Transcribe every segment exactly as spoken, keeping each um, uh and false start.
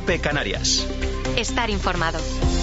COPE Canarias. Estar informado.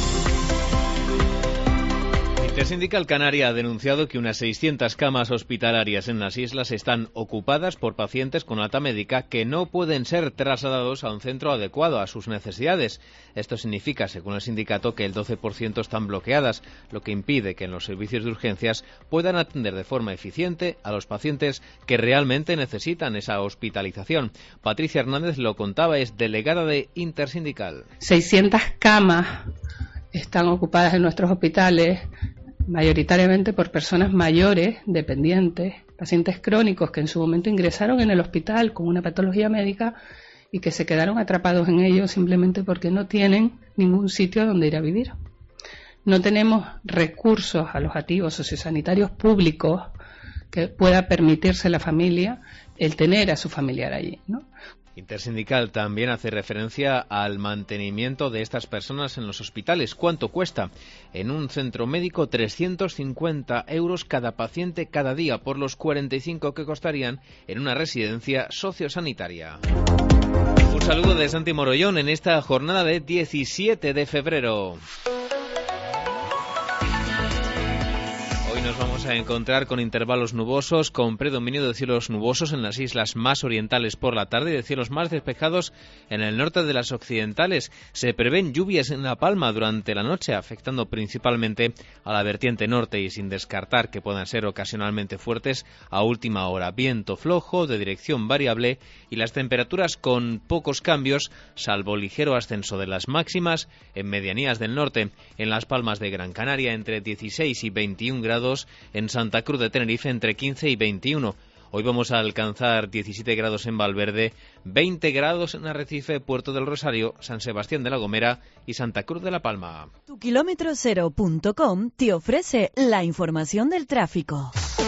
Intersindical Canaria ha denunciado que unas seiscientas camas hospitalarias en las islas están ocupadas por pacientes con alta médica que no pueden ser trasladados a un centro adecuado a sus necesidades. Esto significa, según el sindicato, que el doce por ciento están bloqueadas, lo que impide que en los servicios de urgencias puedan atender de forma eficiente a los pacientes que realmente necesitan esa hospitalización. Patricia Hernández lo contaba, es delegada de Intersindical. seiscientas camas están ocupadas en nuestros hospitales, mayoritariamente por personas mayores, dependientes, pacientes crónicos que en su momento ingresaron en el hospital con una patología médica y que se quedaron atrapados en ello simplemente porque no tienen ningún sitio donde ir a vivir. No tenemos recursos alojativos sociosanitarios públicos que pueda permitirse la familia el tener a su familiar allí, ¿no? Intersindical también hace referencia al mantenimiento de estas personas en los hospitales. ¿Cuánto cuesta? En un centro médico, trescientos cincuenta euros cada paciente cada día, por los cuarenta y cinco que costarían en una residencia sociosanitaria. Un saludo de Santi Morollón en esta jornada de diecisiete de febrero. Nos vamos a encontrar con intervalos nubosos, con predominio de cielos nubosos en las islas más orientales por la tarde y de cielos más despejados en el norte de las occidentales. Se prevén lluvias en La Palma durante la noche, afectando principalmente a la vertiente norte y sin descartar que puedan ser ocasionalmente fuertes a última hora. Viento flojo de dirección variable y las temperaturas con pocos cambios, salvo ligero ascenso de las máximas en medianías del norte. En Las Palmas de Gran Canaria entre dieciséis y veintiún grados, en Santa Cruz de Tenerife entre quince y veintiuno. Hoy vamos a alcanzar diecisiete grados en Valverde, veinte grados en Arrecife, Puerto del Rosario, San Sebastián de la Gomera y Santa Cruz de la Palma. Tu kilómetro cero punto com te ofrece la información del tráfico.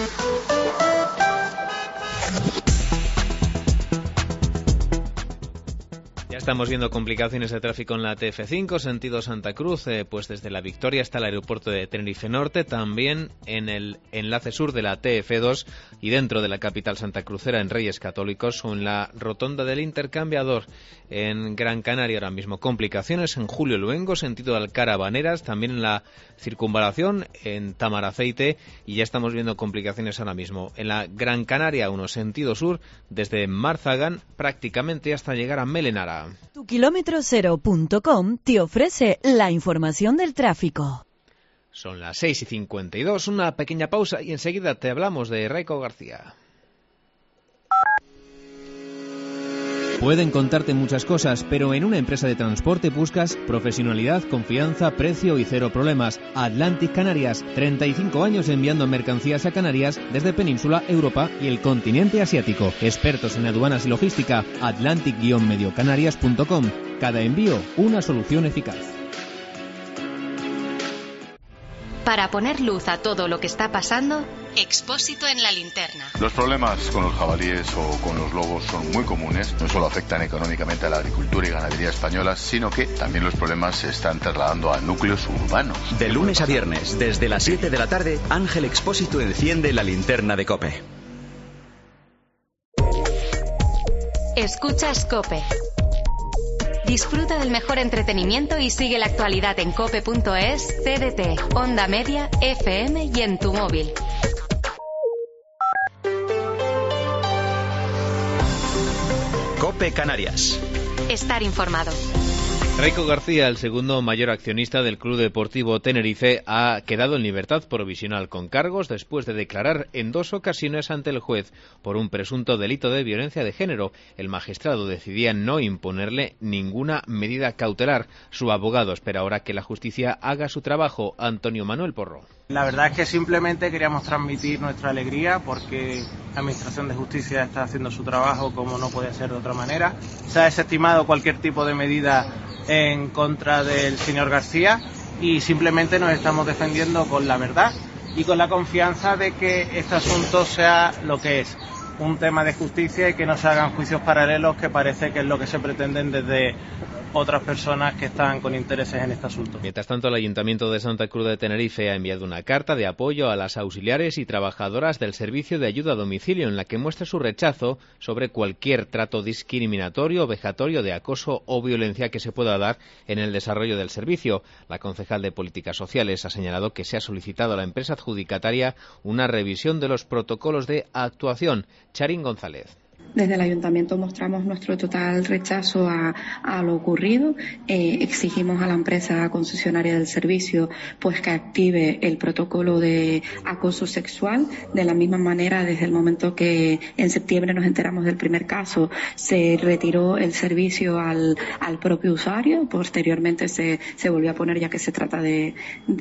Ya estamos viendo complicaciones de tráfico en la T F cinco, sentido Santa Cruz, eh, pues desde la Victoria hasta el aeropuerto de Tenerife Norte, también en el enlace sur de la T F dos y dentro de la capital santacrucera en Reyes Católicos o en la rotonda del Intercambiador en Gran Canaria ahora mismo. Complicaciones en Julio Luengo, sentido Alcarabaneras, también en la circunvalación en Tamaraceite y ya estamos viendo complicaciones ahora mismo en la Gran Canaria uno, sentido sur, desde Marzagán prácticamente hasta llegar a Melenara. Tu kilómetro cero punto com te ofrece la información del tráfico. Son las seis y cincuenta y dos, una pequeña pausa y enseguida te hablamos de Raico García. Pueden contarte muchas cosas, pero en una empresa de transporte buscas profesionalidad, confianza, precio y cero problemas. Atlantic Canarias, treinta y cinco años enviando mercancías a Canarias desde Península, Europa y el continente asiático. Expertos en aduanas y logística, atlantic guion medio canarias punto com. Cada envío, una solución eficaz. Para poner luz a todo lo que está pasando, Expósito en la linterna. Los problemas con los jabalíes o con los lobos son muy comunes. No solo afectan económicamente a la agricultura y ganadería españolas, sino que también los problemas se están trasladando a núcleos urbanos. De lunes a viernes, desde las siete de la tarde, Ángel Expósito enciende la linterna de COPE. Escuchas COPE. Disfruta del mejor entretenimiento y sigue la actualidad en cope punto es, C D T, Onda Media, F M y en tu móvil. COPE Canarias. Estar informado. Raico García, el segundo mayor accionista del Club Deportivo Tenerife, ha quedado en libertad provisional con cargos después de declarar en dos ocasiones ante el juez por un presunto delito de violencia de género. El magistrado decidía no imponerle ninguna medida cautelar. Su abogado espera ahora que la justicia haga su trabajo. Antonio Manuel Porro. La verdad es que simplemente queríamos transmitir nuestra alegría porque la Administración de Justicia está haciendo su trabajo como no puede ser de otra manera. Se ha desestimado cualquier tipo de medida en contra del señor García y simplemente nos estamos defendiendo con la verdad y con la confianza de que este asunto sea lo que es, un tema de justicia y que no se hagan juicios paralelos, que parece que es lo que se pretenden desde otras personas que están con intereses en este asunto. Mientras tanto, el Ayuntamiento de Santa Cruz de Tenerife ha enviado una carta de apoyo a las auxiliares y trabajadoras del servicio de ayuda a domicilio, en la que muestra su rechazo sobre cualquier trato discriminatorio, vejatorio, de acoso o violencia que se pueda dar en el desarrollo del servicio. La concejal de Políticas Sociales ha señalado que se ha solicitado a la empresa adjudicataria una revisión de los protocolos de actuación. Charín González. Desde el Ayuntamiento mostramos nuestro total rechazo a, a lo ocurrido. Eh, exigimos a la empresa concesionaria del servicio pues que active el protocolo de acoso sexual. De la misma manera, desde el momento que en septiembre nos enteramos del primer caso, se retiró el servicio al, al propio usuario. Posteriormente se, se volvió a poner, ya que se trata de,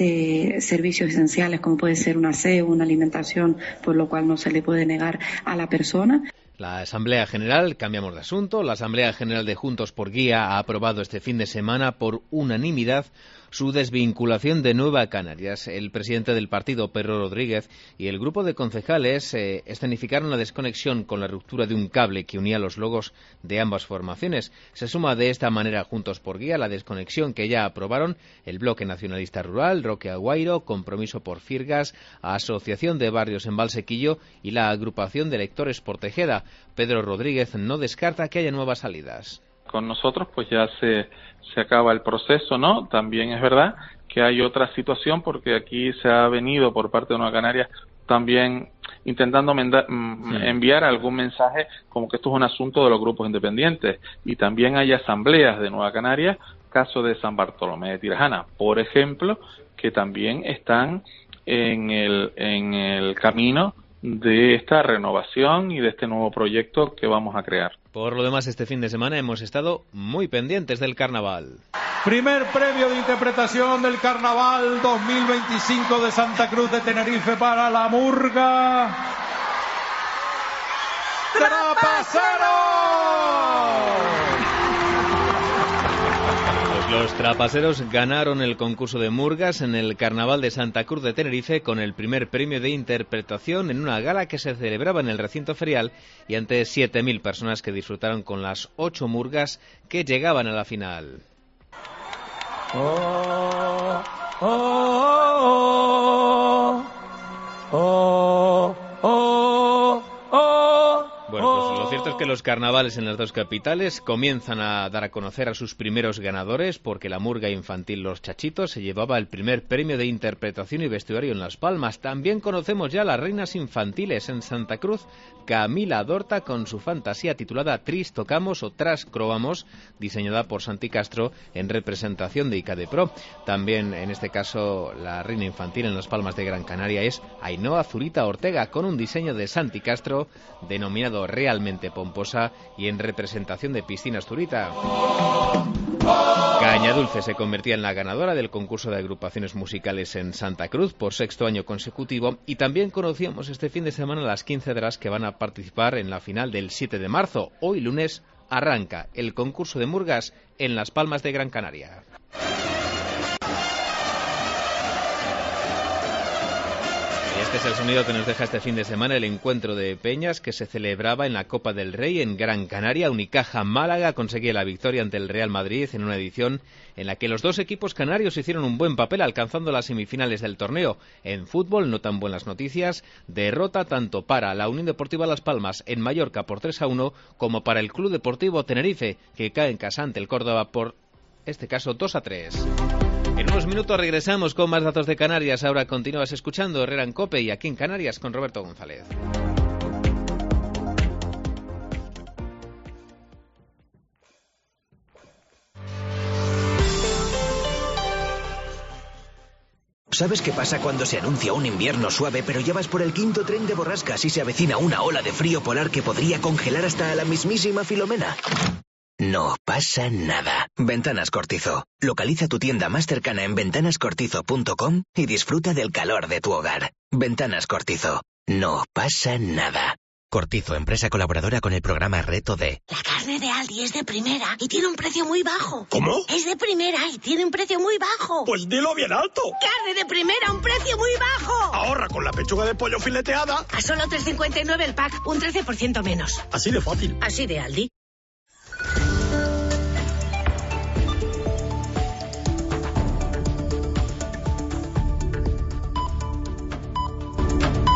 de servicios esenciales, como puede ser un aseo, una alimentación, por lo cual no se le puede negar a la persona. La Asamblea General, cambiamos de asunto, la Asamblea General de Juntos por Guía ha aprobado este fin de semana por unanimidad su desvinculación de Nueva Canarias. El presidente del partido, Pedro Rodríguez, y el grupo de concejales eh, escenificaron la desconexión con la ruptura de un cable que unía los logos de ambas formaciones. Se suma de esta manera Juntos por Guía la desconexión que ya aprobaron el Bloque Nacionalista Rural, Roque Aguairo, Compromiso por Firgas, Asociación de Barrios en Valsequillo y la Agrupación de Electores por Tejeda. Pedro Rodríguez no descarta que haya nuevas salidas. Con nosotros pues ya se, se acaba el proceso, ¿no? También es verdad que hay otra situación, porque aquí se ha venido por parte de Nueva Canarias también intentando menda, sí. enviar algún mensaje como que esto es un asunto de los grupos independientes, y también hay asambleas de Nueva Canarias, caso de San Bartolomé de Tirajana, por ejemplo, que también están en el, en el camino de esta renovación y de este nuevo proyecto que vamos a crear. Por lo demás, este fin de semana hemos estado muy pendientes del carnaval. Primer premio de interpretación del carnaval dos mil veinticinco de Santa Cruz de Tenerife para la murga ¡Trapacero! Los trapaceros ganaron el concurso de murgas en el Carnaval de Santa Cruz de Tenerife con el primer premio de interpretación en una gala que se celebraba en el recinto ferial y ante siete mil personas que disfrutaron con las ocho murgas que llegaban a la final. Oh, oh, oh, oh, oh, oh. Bueno, pues lo cierto es que los carnavales en las dos capitales comienzan a dar a conocer a sus primeros ganadores, porque la murga infantil Los Chachitos se llevaba el primer premio de interpretación y vestuario en Las Palmas. También conocemos ya las reinas infantiles en Santa Cruz, Camila Dorta con su fantasía titulada Tris Tocamos o Tras Croamos, diseñada por Santi Castro en representación de ICADEPRO. También en este caso la reina infantil en Las Palmas de Gran Canaria es Ainhoa Zurita Ortega, con un diseño de Santi Castro denominado Realmente Pomposa y en representación de Piscinas Zurita. Caña Dulce se convertía en la ganadora del concurso de agrupaciones musicales en Santa Cruz por sexto año consecutivo, y también conocíamos este fin de semana las quince de las que van a participar en la final del siete de marzo. Hoy lunes arranca el concurso de murgas en Las Palmas de Gran Canaria. Este es el sonido que nos deja este fin de semana el encuentro de peñas que se celebraba en la Copa del Rey en Gran Canaria. Unicaja Málaga conseguía la victoria ante el Real Madrid en una edición en la que los dos equipos canarios hicieron un buen papel alcanzando las semifinales del torneo. En fútbol, no tan buenas noticias, derrota tanto para la Unión Deportiva Las Palmas en Mallorca por tres a uno como para el Club Deportivo Tenerife, que cae en casa ante el Córdoba por, este caso, dos a tres. En unos minutos regresamos con más datos de Canarias. Ahora continúas escuchando Herrera en COPE y Aquí en Canarias con Roberto González. ¿Sabes qué pasa cuando se anuncia un invierno suave, pero ya vas por el quinto tren de borrascas y se avecina una ola de frío polar que podría congelar hasta a la mismísima Filomena? No pasa nada. Ventanas Cortizo. Localiza tu tienda más cercana en ventanas cortizo punto com y disfruta del calor de tu hogar. Ventanas Cortizo. No pasa nada. Cortizo, empresa colaboradora con el programa Reto D. La carne de Aldi es de primera y tiene un precio muy bajo. ¿Cómo? Es de primera y tiene un precio muy bajo. Pues dilo bien alto. Carne de primera, un precio muy bajo. Ahorra con la pechuga de pollo fileteada. A solo tres cincuenta y nueve el pack, un trece por ciento menos. Así de fácil. Así de Aldi.